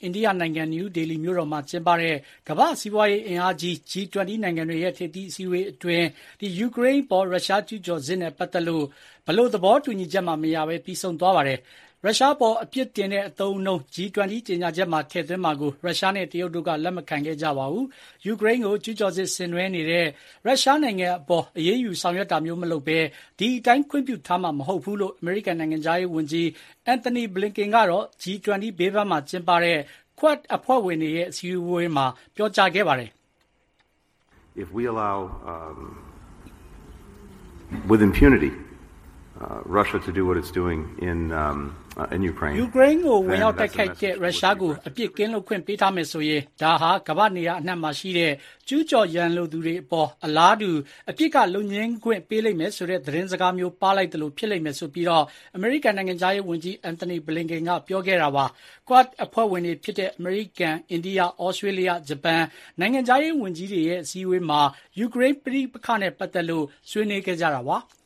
အိန္ဒိယနိုင်ငံနယူးဒေလီမြို့တော်မှာကျင်းပတဲ့ကမ္ဘာ့စီးပွားရေးအင်အားကြီး G20 နိုင်ငံတွေရဲ့ထိပ်သီးအစည်းအဝေးအတွင်းယူကရိန်းအပေါ်ရုရှားကျူးကျော်စစ်နဲ့ပတ်သက်လို့ဘယ်လိုသဘောတူညီချက်မှမရဘဲပြီးဆုံးသွားပါတယ်။ ရုရှားအပေါ်အပြစ်တင်တဲ့အသုံးအနှုန်း G20 ကြေညာချက်မှာထည့်သွင်းမှာကိုရုရှားနဲ့တရုတ်တို့ကလက်မခံခဲ့ကြပါဘူး။ ယူကရိန်းကိုကျူးကျော်စစ်ဆင်နွှဲနေတဲ့ရုရှားနိုင်ငံအပေါ်အရေးယူဆောင်ရွက်တာမျိုးမလုပ်ဘဲဒီအတိုင်းခွင့်ပြုထားမှာမဟုတ်ဘူးလို့အမေရိကန်နိုင်ငံခြားရေးဝန်ကြီး Antony Blinken ကတော့ G20 ဘေးပန်းမှာကျင်းပတဲ့ Quad အဖွဲ့ဝင်တွေရဲ့အစည်းအဝေးမှာပြောကြားခဲ့ပါတယ်။ If we allow with impunity Russia to do what it's doing in Ukraine ယူကရိန်းကိုဝင်ရောက်တိုက်ခိုက်တဲ့ရုရှားကိုအပြစ်ကင်းလွတ်ခွင့်ပေးထားမယ်ဆိုရင်ဒါဟာကမ္ဘာနေရာအနှံ့မှာရှိတဲ့ကျူးကျော်ရန်လိုသူတွေအပေါ်အလားတူအပြစ်ကလွတ်ငြင်းခွင့်ပေးလိမ့်မယ်ဆိုတဲ့သတင်းစကားမျိုးပါလိုက်တယ်လို့ဖြစ်လိမ့်မယ်ဆိုပြီးအမေရိကန်နိုင်ငံခြားရေးဝန်ကြီး Antony Blinken ကပြောခဲ့တာပါ။ Quad အဖွဲ့ဝင်တွေဖြစ်တဲ့အမေရိကန်၊အိန္ဒိယ၊ဩစတြေးလျ၊ဂျပန်နိုင်ငံခြားရေးဝန်ကြီးတွေရဲ့အစည်းအဝေးမှာယူကရိန်းပဋိပက္ခနဲ့ပတ်သက်လို့ဆွေးနွေးခဲ့ကြတာပါ။